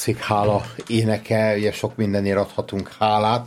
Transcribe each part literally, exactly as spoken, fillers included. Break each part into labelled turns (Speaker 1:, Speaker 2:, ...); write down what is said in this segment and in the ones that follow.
Speaker 1: hála éneke, ugye sok mindenért adhatunk hálát.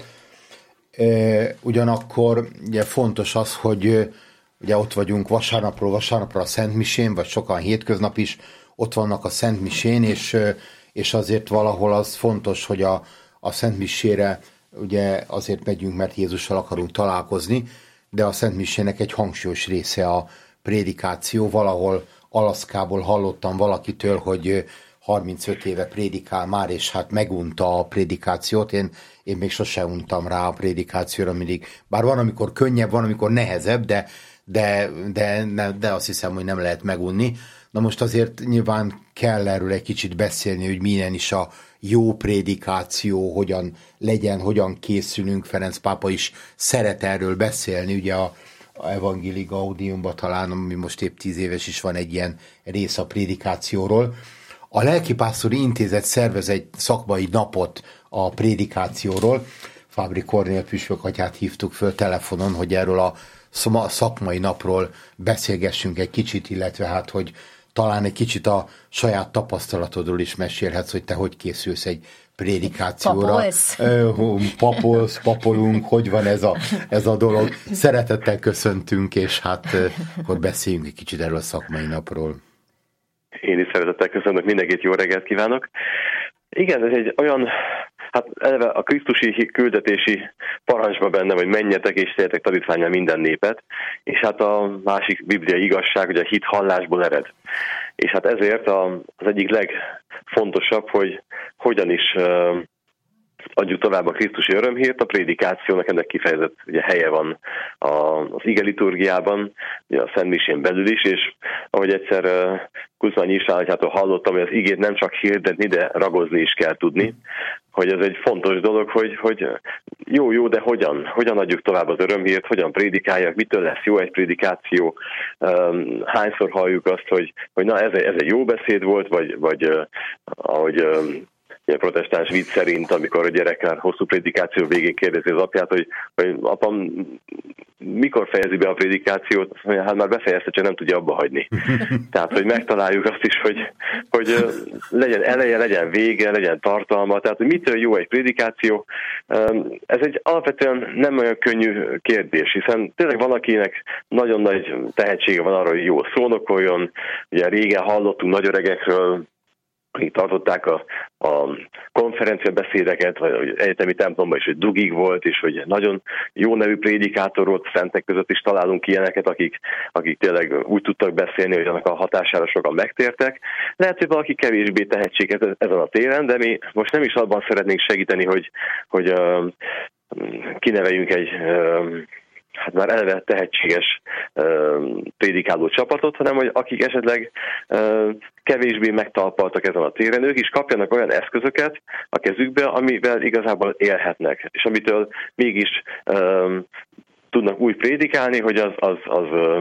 Speaker 1: Ugyanakkor ugye fontos az, hogy ugye ott vagyunk vasárnapról vasárnapra a Szentmisén, vagy sokan hétköznap is ott vannak a Szentmisén, és, és azért valahol az fontos, hogy a, a Szentmisére ugye azért megyünk, mert Jézussal akarunk találkozni, de a Szentmisének egy hangsúlyos része a prédikáció. Valahol Alaszkából hallottam valakitől, hogy harmincöt éve prédikál már, és hát megunta a prédikációt. Én, én még sose untam rá a prédikációra mindig. Bár van, amikor könnyebb, van, amikor nehezebb, de, de, de, de azt hiszem, hogy nem lehet megunni. Na most azért nyilván kell erről egy kicsit beszélni, hogy milyen is a jó prédikáció, hogyan legyen, hogyan készülünk. Ferenc pápa is szeret erről beszélni, ugye a a Evangelii Gaudiumban talán, ami most épp tíz éves is, van egy ilyen rész a prédikációról. A Lelkipásztori Intézet szervez egy szakmai napot a prédikációról. Fábri Kornél püspök atyát hívtuk föl telefonon, hogy erről a szakmai napról beszélgessünk egy kicsit, illetve hát, hogy talán egy kicsit a saját tapasztalatodról is mesélhetsz, hogy te hogy készülsz egy prédikációra.
Speaker 2: Papolsz?
Speaker 1: Papolsz, papolunk, hogy van ez a, ez a dolog. Szeretettel köszöntünk, és hát akkor beszéljünk egy kicsit erről a szakmai napról.
Speaker 3: Én is szeretettel köszönök, mindenkit jó reggelt kívánok. Igen, ez egy olyan, hát eleve a krisztusi küldetési parancsban benne, hogy menjetek és tegyetek tanítvánnyá minden népet, és hát a másik bibliai igazság, hogy a hit hallásból ered. És hát ezért az egyik legfontosabb, hogy hogyan is adjuk tovább a krisztusi örömhírt, a prédikációnak ennek kifejezett ugye, helye van az ige liturgiában, ugye a Szentmisén belül is, és ahogy egyszer Kuzmányi István hallottam, hogy az igét nem csak hirdetni, de ragozni is kell tudni, hogy ez egy fontos dolog, hogy, hogy jó, jó, de hogyan? Hogyan adjuk tovább az örömhírt, hogyan prédikáljak, mitől lesz jó egy prédikáció, hányszor halljuk azt, hogy, hogy na ez egy, ez egy jó beszéd volt, vagy, vagy ahogy a protestáns vicc szerint, amikor a gyerek hosszú prédikáció végén kérdezi az apját, hogy, hogy apam, mikor fejezi be a prédikációt, azt mondja, hát már befejezte, csak nem tudja abba hagyni. Tehát, hogy megtaláljuk azt is, hogy, hogy legyen eleje, legyen vége, legyen tartalma, tehát, hogy mitől jó egy prédikáció. Ez egy alapvetően nem olyan könnyű kérdés, hiszen tényleg van, akinek nagyon nagy tehetsége van arra, hogy jól szónokoljon. Ugye régen hallottunk nagyöregekről, akik tartották a, a konferenciabeszédeket, vagy egyetemi templomban is, hogy dugig volt, és hogy nagyon jó nevű prédikátor volt, szentek között is találunk ilyeneket, akik, akik tényleg úgy tudtak beszélni, hogy annak a hatására sokan megtértek. Lehet, hogy valaki kevésbé tehetséges ezen a téren, de mi most nem is abban szeretnénk segíteni, hogy, hogy uh, kineveljünk egy uh, hát már eleve tehetséges uh, prédikáló csapatot, hanem hogy akik esetleg uh, kevésbé megtalpaltak ezen a téren, ők is kapjanak olyan eszközöket a kezükbe, amivel igazából élhetnek, és amitől mégis uh, tudnak úgy prédikálni, hogy az, az, az uh,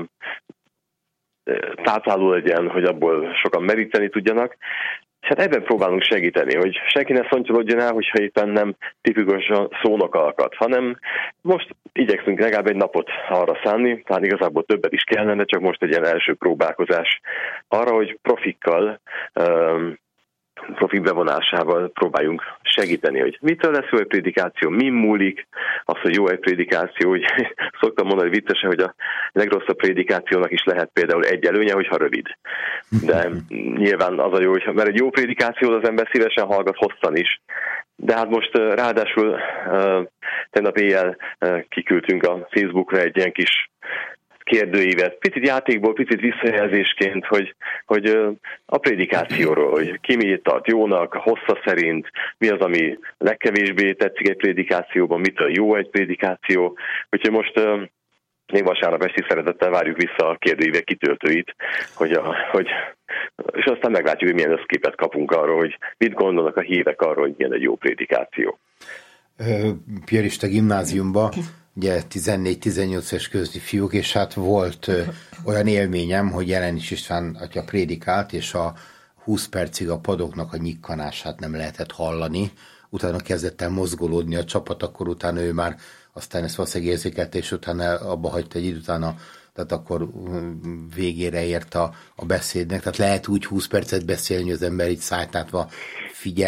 Speaker 3: tápláló legyen, hogy abból sokan meríteni tudjanak. És hát ebben próbálunk segíteni, hogy senki ne szontyolodjon el, hogyha éppen nem tipikusan szónok alkat, hanem most igyekszünk legalább egy napot arra szánni, tehát igazából többet is kellene, csak most egy ilyen első próbálkozás arra, hogy profikkal, um, profik bevonásával próbáljunk segíteni, hogy mitől lesz jó egy prédikáció, mi múlik, az, hogy jó egy prédikáció, úgy szoktam mondani viccesen, hogy a legrosszabb prédikációnak is lehet például egy előnye, hogyha rövid. De nyilván az a jó, hogy mert egy jó prédikáció az ember szívesen hallgat hosszan is. De hát most ráadásul tegnap éjjel kiküldtünk a Facebookra egy ilyen kis kérdőívet, picit játékból, picit visszajelzésként, hogy, hogy a prédikációról, hogy ki mit tart jónak, hossza szerint, mi az, ami legkevésbé tetszik egy prédikációban, mitől jó egy prédikáció. Úgyhogy most még vasárnap esti szeretettel várjuk vissza a kérdőívek kitöltőit, hogy, a, hogy és aztán meglátjuk, hogy milyen összképet kapunk arról, hogy mit gondolnak a hívek arról, hogy milyen egy jó prédikáció.
Speaker 1: Piarista gimnáziumban ugye tizennégy-tizennyolc éves közti fiúk, és hát volt ö, olyan élményem, hogy Jelenics István atya prédikált, és a húsz percig a padoknak a nyikkanását nem lehetett hallani. Utána kezdett el mozgolódni a csapat, akkor utána ő már aztán ezt valószínűleg érzékelte, és utána abba hagyta egy idő utána, tehát akkor végére ért a, a beszédnek. Tehát lehet úgy húsz percet beszélni, hogy az ember így szájtátva figyel,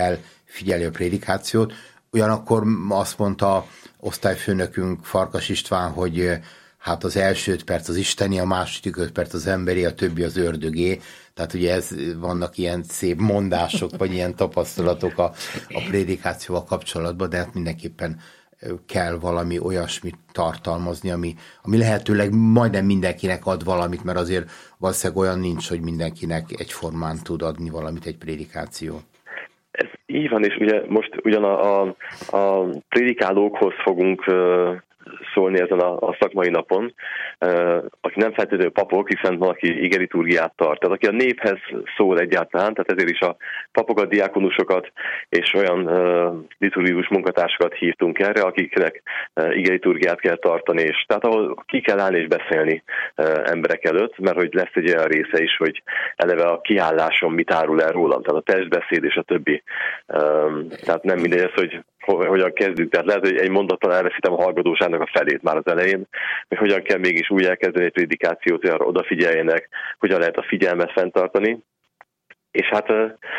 Speaker 1: figyeli a prédikációt. Ugyanakkor azt mondta osztályfőnökünk, Farkas István, hogy hát az első öt perc az isteni, a második öt perc az emberi, a többi az ördögé. Tehát ugye ez, vannak ilyen szép mondások, vagy ilyen tapasztalatok a, a prédikációval kapcsolatban, de hát mindenképpen kell valami olyasmit tartalmazni, ami, ami lehetőleg majdnem mindenkinek ad valamit, mert azért valószínűleg olyan nincs, hogy mindenkinek egyformán tud adni valamit egy prédikáció.
Speaker 3: Ez így van, és ugye most ugyan a, a, a prédikálókhoz fogunk szólni ezen a, a szakmai napon, uh, aki nem feltétlenül papok, hiszen valaki igeliturgiát tart. Tehát aki a néphez szól egyáltalán, tehát ezért is a papokat, diákonusokat és olyan uh, liturgikus munkatársakat hívtunk erre, akiknek uh, igeliturgiát kell tartani, és tehát ahol ki kell állni és beszélni uh, emberek előtt, mert hogy lesz egy olyan része is, hogy eleve a kiállásom mit árul el rólam, tehát a testbeszéd és a többi. Uh, tehát nem mindegy az, hogy hogyan kezdjük. Tehát lehet, hogy egy mondattal elveszítem a hallgatóságnak a felét már az elején, hogy hogyan kell mégis úgy elkezdeni egy prédikációt, hogy arra odafigyeljenek, hogyan lehet a figyelmet fenntartani. És hát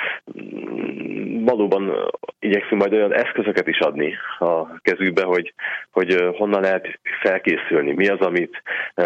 Speaker 3: valóban igyekszünk majd olyan eszközöket is adni a kezükbe, hogy, hogy honnan lehet felkészülni, mi az, amit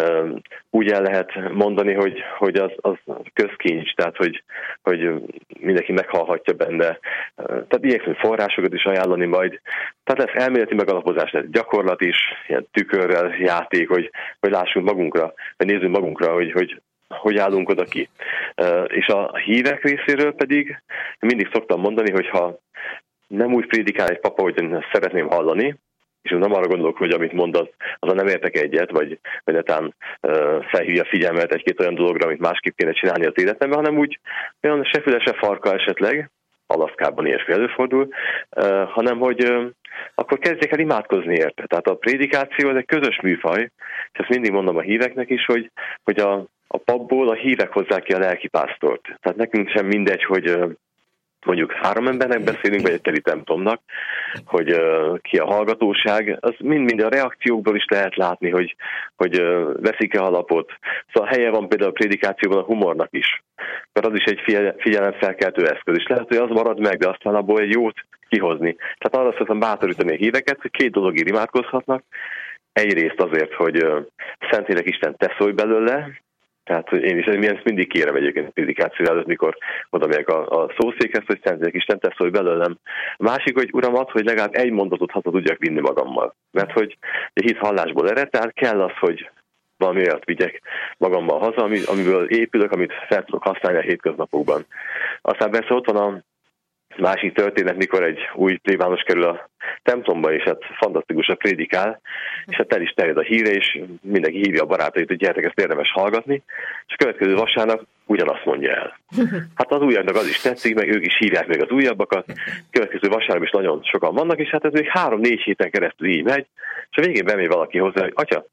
Speaker 3: úgy el lehet mondani, hogy, hogy az, az közkincs, tehát hogy, hogy mindenki meghallhatja benne. Tehát igyekszünk forrásokat is ajánlani majd. Tehát lesz elméleti megalapozás, lesz gyakorlat is, ilyen tükörrel játék, hogy, hogy lássunk magunkra, vagy nézzünk magunkra, hogy, hogy hogy állunk oda ki. És a hívek részéről pedig mindig szoktam mondani, hogy ha nem úgy prédikál egy papa, hogy én szeretném hallani, és nem arra gondolok, hogy amit mond, az, azon nem értek egyet, vagy, vagy netán uh, felhívja a figyelmet egy-két olyan dologra, amit másképp kéne csinálni az életemben, hanem úgy olyan se füle, se farka esetleg, Alaszkában ilyesmi előfordul, uh, hanem hogy uh, akkor kezdjék el imádkozni érte. Tehát a prédikáció ez egy közös műfaj, és ezt mindig mondom a híveknek is, hogy, hogy a A papból a hívek hozzák ki a lelkipásztort. Tehát nekünk sem mindegy, hogy mondjuk három embernek beszélünk, vagy egy teli templomnak, hogy ki a hallgatóság. Az mind-mind a reakciókból is lehet látni, hogy, hogy veszik-e alapot. Szóval helye van például a prédikációban a humornak is. Mert az is egy figyelemfelkeltő eszköz. És lehet, hogy az marad meg, de aztán abból egy jót kihozni. Tehát arra szoktam bátorítani a híveket, hogy két dologért imádkozhatnak. Egyrészt azért, hogy Szentlélek Isten te szólj belőle, tehát én is én ezt mindig kérem egyébként a prédikáció előtt, mikor oda megyek a, a szószékhez, hogy Szentlélek Isten te szólj belőlem. A másik, hogy Uram, ad, hogy legalább egy mondatot haza tudjak vinni magammal. Mert hogy a hit hallásból ered, tehát kell az, hogy valami olyat vigyek magammal haza, amiből épülök, amit fel tudok használni a hétköznapokban. Aztán persze ott van a másik történet, mikor egy új plébános kerül a templomba, és hát fantasztikusan prédikál, és hát el is terjed a híre, és mindenki hívja a barátait, hogy gyertek, ezt érdemes hallgatni, és a következő vasárnap ugyanazt mondja el. Hát az újabbnak az is tetszik, meg ők is hívják meg az újabbakat, következő vasárnap is nagyon sokan vannak, és hát ez még három-négy héten keresztül így megy, és a végén bemegy valaki hozzá, hogy atya,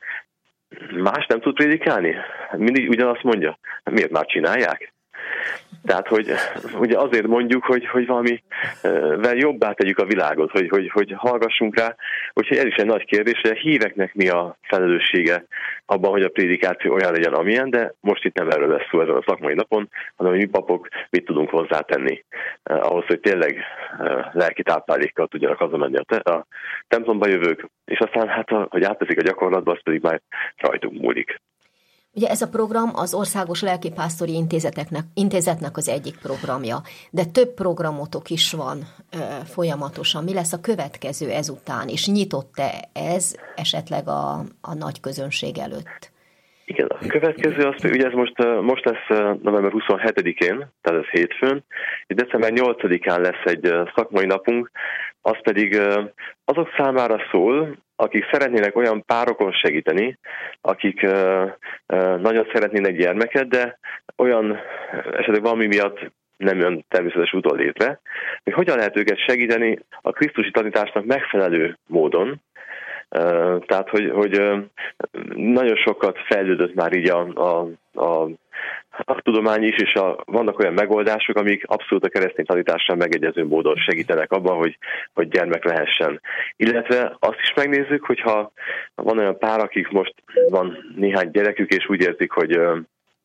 Speaker 3: más nem tud prédikálni? Mindig ugyanazt mondja. Miért már csinálják? Tehát, hogy ugye azért mondjuk, hogy, hogy valamivel jobbá tegyük a világot, hogy, hogy, hogy hallgassunk rá, úgyhogy ez is egy nagy kérdés, hogy a híveknek mi a felelőssége abban, hogy a prédikáció olyan legyen, amilyen, de most itt nem erről lesz szó ezen a szakmai napon, hanem hogy mi papok mit tudunk hozzátenni eh, ahhoz, hogy tényleg eh, lelki táplálékkal tudjanak hazamenni a, te- a templomba jövők, és aztán hát, a, hogy átteszik a gyakorlatba, az pedig már rajtunk múlik.
Speaker 2: Ugye ez a program az Országos Lelkipásztori Intézeteknek, Intézetnek az egyik programja, de több programotok is van ö, folyamatosan. Mi lesz a következő ezután, és nyitott-e ez esetleg a, a nagy közönség előtt?
Speaker 3: Igen, a következő az, ugye ez most, most lesz november huszonhetedikén, tehát ez hétfőn, és december nyolcadikán lesz egy szakmai napunk, az pedig azok számára szól, akik szeretnének olyan párokon segíteni, akik nagyon szeretnének gyermeket, de olyan esetleg valami miatt nem jön természetes úton létre, hogy hogyan lehet őket segíteni a krisztusi tanításnak megfelelő módon. Uh, tehát, hogy, hogy uh, nagyon sokat fejlődött már így a, a, a, a tudomány is, és a, vannak olyan megoldások, amik abszolút a keresztény tanítással megegyező módon segítenek abban, hogy, hogy gyermek lehessen. Illetve azt is megnézzük, hogyha van olyan pár, akik most van néhány gyerekük, és úgy érzik, hogy uh,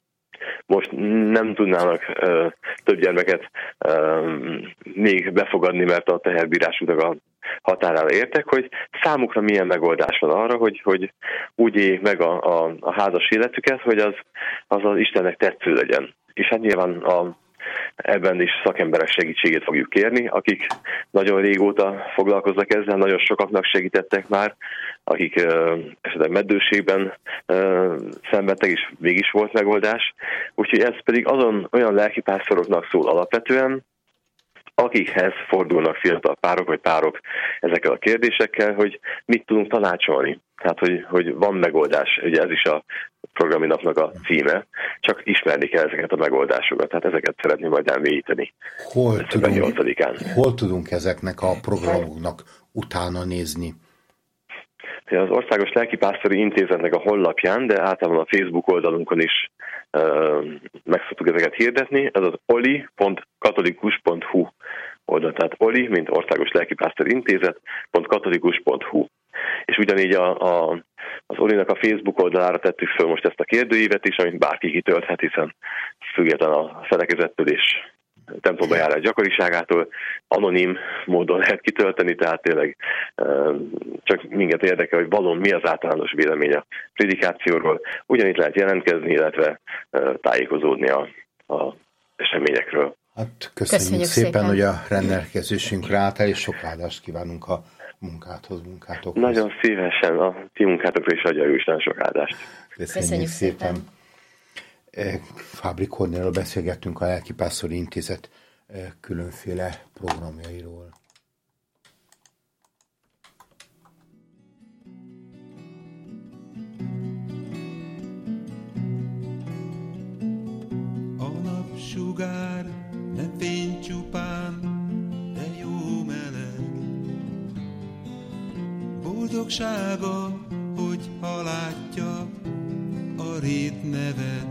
Speaker 3: most nem tudnának uh, több gyermeket uh, még befogadni, mert a teherbírásuknak a határára értek, hogy számukra milyen megoldás van arra, hogy, hogy úgy éljék meg a, a, a házas életüket, hogy az, az az Istennek tetsző legyen. És hát nyilván a, ebben is szakemberek segítségét fogjuk kérni, akik nagyon régóta foglalkoznak ezzel, nagyon sokaknak segítettek már, akik uh, esetleg meddőségben uh, szenvedtek, és mégis volt megoldás. Úgyhogy ez pedig azon olyan lelkipásztoroknak szól alapvetően, akikhez fordulnak fiatal párok vagy párok ezekkel a kérdésekkel, hogy mit tudunk tanácsolni. Tehát, hogy, hogy van megoldás, ugye ez is a programi napnak a címe, csak ismerni kell ezeket a megoldásokat, tehát ezeket szeretném majd elmélyíteni.
Speaker 1: Hol tudunk, hol tudunk ezeknek a programoknak utána nézni?
Speaker 3: Az Országos Lelkipásztori Intézetnek a honlapján, de általában a Facebook oldalunkon is uh, meg szoktuk ezeket hirdetni, ez az oli pont katolikus pont hu oldal, tehát oli, mint Országos Lelkipásztori Intézet, pont katolikus pont hu. És ugyanígy a, a, az Olinak a Facebook oldalára tettük föl most ezt a kérdőívet is, amit bárki kitölthet, hiszen független a felekezettől és templomba járás gyakoriságától anonim módon lehet kitölteni, tehát tényleg csak minket érdekel, hogy valóban mi az általános vélemény a prédikációról. Ugyanitt lehet jelentkezni, illetve tájékozódni a, a eseményekről.
Speaker 1: Hát köszönjük, köszönjük szépen, szépen, hogy a rendelkezésünkre álltál, és sok áldást kívánunk a munkáthoz, munkátokhoz.
Speaker 3: Nagyon szívesen, a ti munkátokra is adja jó Isten sok áldást.
Speaker 1: Köszönjük, köszönjük szépen. szépen. Fábri Kornéről beszélgettünk, a Lelkipásztori Intézet különféle programjairól.
Speaker 4: A napsugár nem fény csupán, de jó meleg. Boldogsága, hogy ha látja a rét neved.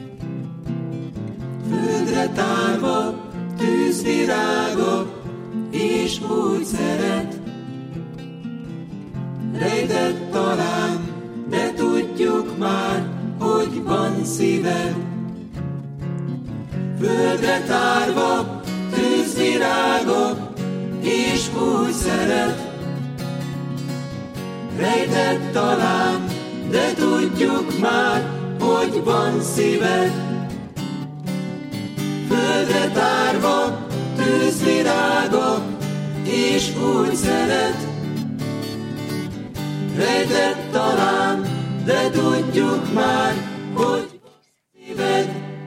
Speaker 4: Földre tárva tűzvirága, és úgy szeret. Rejtett talán, de tudjuk már, hogy van szíved. Földre tárva tűzvirága, és úgy szeret. Rejtett talán, de tudjuk már, hogy van szíved. Földre tárva tűzvirága, és úgy szeret. Rejtett talán, de tudjuk már, hogy szíved.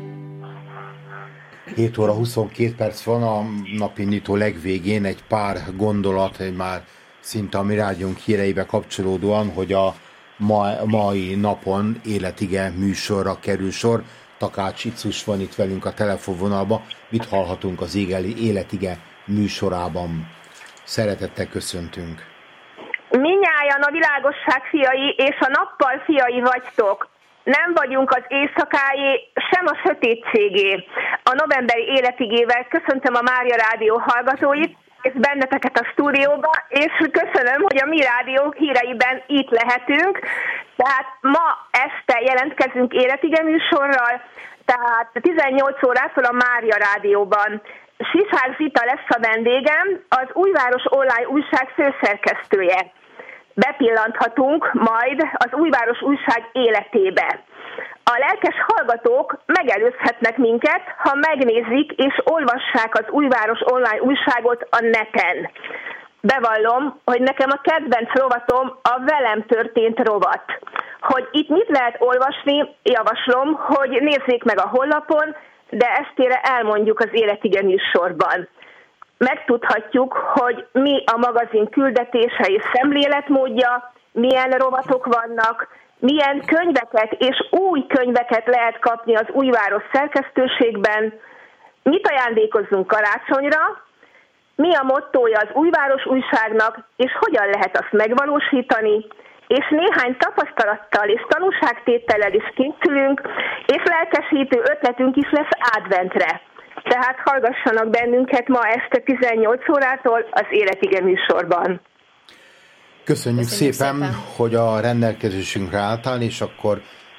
Speaker 1: hét óra huszonkét perc van, a napi nyitó legvégén egy pár gondolat, egy már szinte a mi rádiónk híreibe kapcsolódóan, hogy a ma, mai napon életige műsorra kerül sor. Takács Icus van itt velünk a telefonvonalban. Mit hallhatunk az égeli életige műsorában? Szeretettel köszöntünk.
Speaker 5: Minnyájan a világosság fiai és a nappal fiai vagytok. Nem vagyunk az éjszakájé, sem a sötétségé. A novemberi életigével köszöntöm a Mária Rádió hallgatóit, és benneteket a stúdióba, és köszönöm, hogy a mi rádiók híreiben itt lehetünk. Tehát ma este jelentkezünk életige műsorral, tehát tizennyolc órától a Mária Rádióban. Sisár Zita lesz a vendégem, az Újváros Online újság főszerkesztője. Bepillanthatunk majd az Újváros újság életébe. A lelkes hallgatók megelőzhetnek minket, ha megnézik és olvassák az Újváros Online újságot a neten. Bevallom, hogy nekem a kedvenc rovatom a velem történt rovat. Hogy itt mit lehet olvasni, javaslom, hogy nézzék meg a honlapon, de estére elmondjuk az életige műsorban. Megtudhatjuk, hogy mi a magazin küldetése és szemléletmódja, milyen rovatok vannak, milyen könyveket és új könyveket lehet kapni az Újváros szerkesztőségben, mit ajándékozzunk karácsonyra, mi a mottója az Újváros újságnak, és hogyan lehet azt megvalósítani, és néhány tapasztalattal és tanúságtétellel is készülünk, és lelkesítő ötletünk is lesz adventre. Tehát hallgassanak bennünket ma este tizennyolc órától az életige műsorban.
Speaker 1: Köszönjük, Köszönjük szépen, szépen, hogy a rendelkezésünkre álltál, és akkor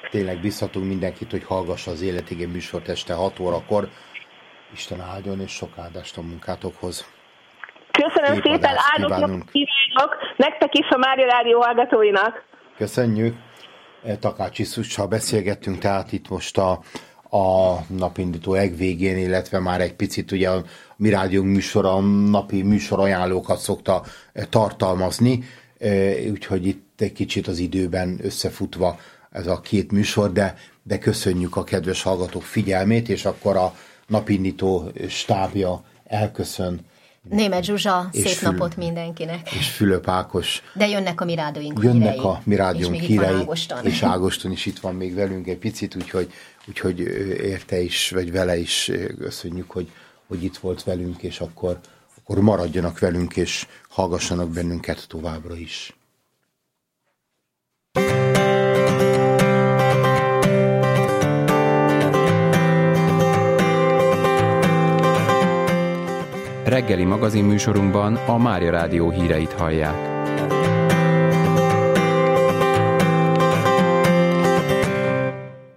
Speaker 1: tényleg biztatunk mindenkit, hogy hallgassa az Életigény műsort este hat órakor. Isten áldjon, és sok áldást a munkátokhoz.
Speaker 5: Köszönöm
Speaker 1: Szép
Speaker 5: szépen,
Speaker 1: adást
Speaker 5: áldott
Speaker 1: kívánunk.
Speaker 5: napot kívánok, nektek is, a Mária Rádió hallgatóinak.
Speaker 1: Köszönjük. Takács Isszussal beszélgettünk, tehát itt most a, a napindító legvégén, illetve már egy picit ugye a mi rádiónk műsora, a napi műsorajánlókat szokta tartalmazni, úgyhogy itt egy kicsit az időben összefutva ez a két műsor, de, de köszönjük a kedves hallgatók figyelmét, és akkor a napindító stábja elköszön.
Speaker 2: Németh Zsuzsa, szép
Speaker 1: Fül,
Speaker 2: napot mindenkinek.
Speaker 1: És Fülöp Ákos.
Speaker 2: De jönnek a mi rádióink
Speaker 1: Jönnek
Speaker 2: hírei.
Speaker 1: a mi rádiónk
Speaker 2: és
Speaker 1: hírei.
Speaker 2: Ágoston.
Speaker 1: És Ágoston is itt van még velünk egy picit, úgyhogy, úgyhogy érte is, vagy vele is köszönjük, hogy, hogy itt volt velünk, és akkor, akkor maradjanak velünk, és hallgassanak bennünket továbbra is.
Speaker 6: Reggeli magazinműsorunkban a Mária Rádió híreit hallják.